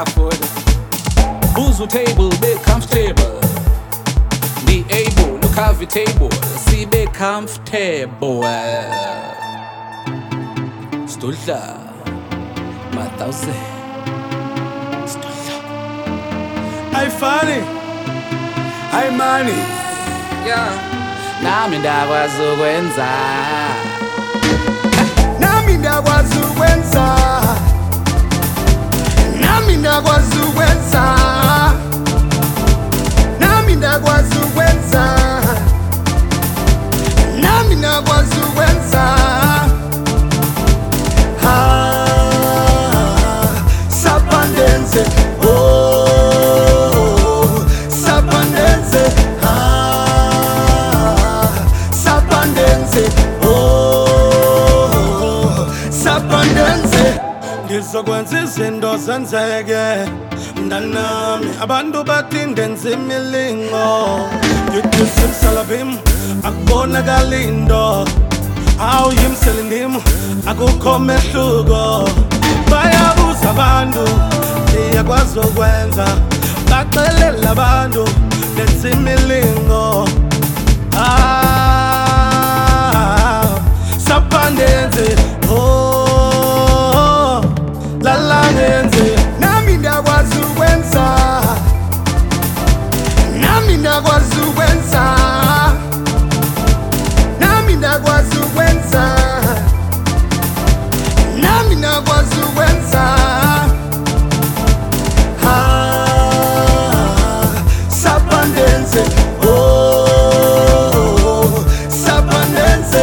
food. Buzu table, be comfortable. Be able, look have the table. See, be comfortable. Stulta, Matause. Stulta. I funny, I money. Yeah. Nami ndakwazi ukwenza. Nami ndakwazi ukwenza. Nami ndakwazi ukwenza. Nami ndakwazi ukwenza. Nami ndakwazi ukwenza. Sapandenze, oh, sapandenze, sapandenze, oh, sapandenze. Ngizokwenza izinto zenzeke mntanami, abantu bathi ndenza imilingo. Ngithi simsalabim akubonakali into, awuyimsele ndim akukho mehluko. Bayabuza abantu ndiyakwazi ukwenza, baxelela abantu ndenza imilingo. Sapandenze, oh, lala ngenze. Nami ndakwazi ukwenza. Nami ndakwazi ukwenza. Nami ndakwazi ukwenza. Nami ndakwazi ukwenza. Sapandenze, oh, sapandenze,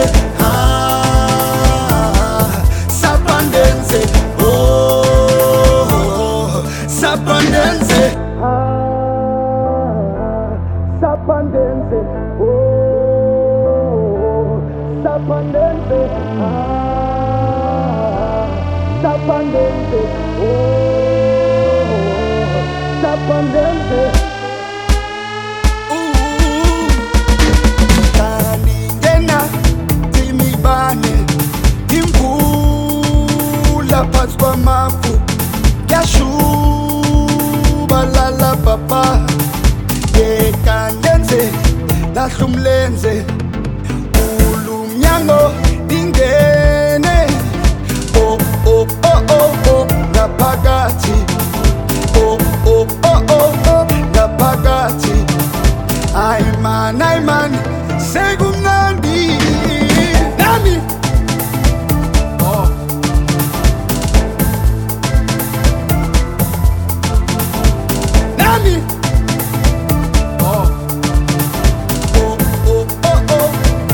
sapandenze, oh, sapandenze, sapandenze, oh, sapandenze, sapandenze, oh, sapandenze. Kaningena timibane imvula phansi kwamafu, yashuba lala papa yekandenze lahla umlenze ulumnyango ingene oh oh oh oh oh ngaphakathi oh oh oh oh oh ngaphakathi ayman sekumnandi nami Oh. nami Oh. oh oh oh oh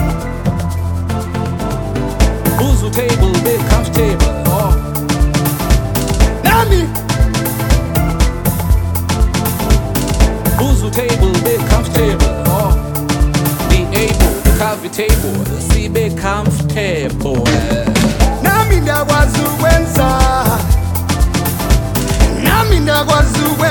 Buzu table, be comfortable. Oh. nami Buzu table, be comfortable. Oh. Be able, look have the table. See, be comfortable. nami ndakwazi ukwenza. Nami ndakwazi ukwenza.